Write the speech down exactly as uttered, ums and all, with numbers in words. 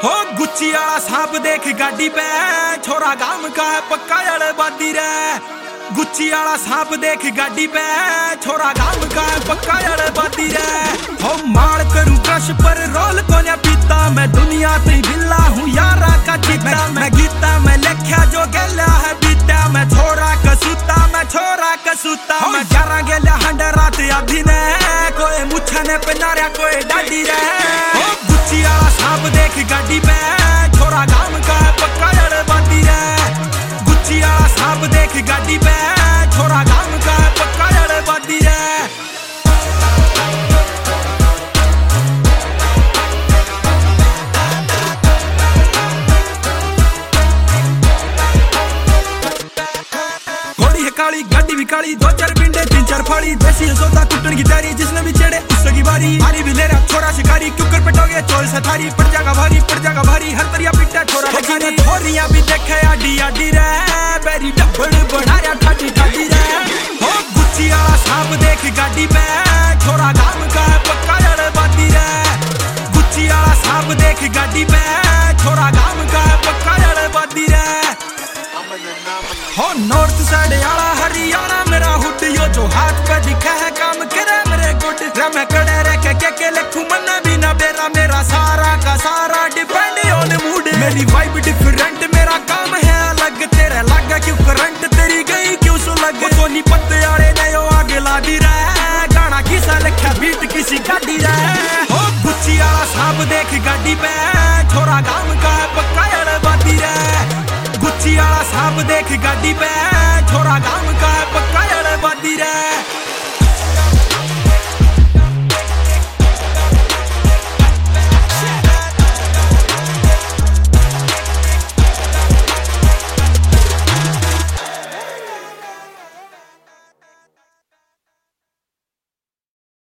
हो गुच्ची आला सांप देख गाड़ी पे, छोरा गाम का है पक्का अड़बादी रे। गुच्ची आला सांप देख गाड़ी पे, छोरा गाम का है पक्का अड़बादी रे। हो मार करूं क्रश पर रोल कोन्या पीता, मैं दुनिया से बिल्ला हूँ यारा का चिता। मैं गीता मैं लिखा जो गला है बीता, मैं छोरा कसूता मैं छोरा कसूता। मैं ग्यारह गेला हंडे रात आधी ने, कोई मुछा ने पनारिया कोई डाडी रे। हो गुच्ची आला सांप देख गाड़ी पे, छोरा गाम का है पक्का अड़बादी रे। गुच्ची आला सांप देख गाड़ी पे, छोरा गाम का है पक्का अड़बादी रे। काली गाड़ी भी काली, दो चार पिंडे तीन चार फाड़ी, देसी सौदा कुटन की तैयारी, जिसने भी छेड़े उसकी बारी। मारी भी ले रहा छोरा शिकारी, कुकर पटोगे चोल से थारी। पड़ जाएगा भारी पड़ जाएगा भारी, हर तरिया पिट्टा छोरा लखानी। थोरियां भी देखे आडी आडी रे, बेरी डब्बड़ बढ़ा रहा ठाटी ठाटी रे। हो गुच्ची आला सांप देख गाड़ी पे, छोरा गाम का है पक्का अड़बादी रे। गुच्ची आला सांप देख गाड़ी पे, छोरा गाम का है पक्का अड़बादी रे। हो नॉर्थ साइड आला हरियाणा मेरा हुड, यो जो हाथ पे दिखा है काम करे मेरे गुड। मैं कड़े रह के के के लिखूं मन्ना भी ना बेरा, मेरा सारा का सारा डिपेंड ऑन मूड। मेरी वाइब डिफरेंट मेरा काम है अलग, तेरे लगा क्यों करंट तेरी गई क्यों सुलग। वो सोनी पत्ते आड़े नयो आगे ला दी रहा, गाना किसा लिखा बीट किसी गाड़ी रे। हो गुच्ची आला सांप देख गाड़ी पे, छोरा गाम का है पक्का अड़बादी रे। गुच्ची आला सांप देख गाड़ी पे, छोरा गाम का है पक्का अड़बादी रे।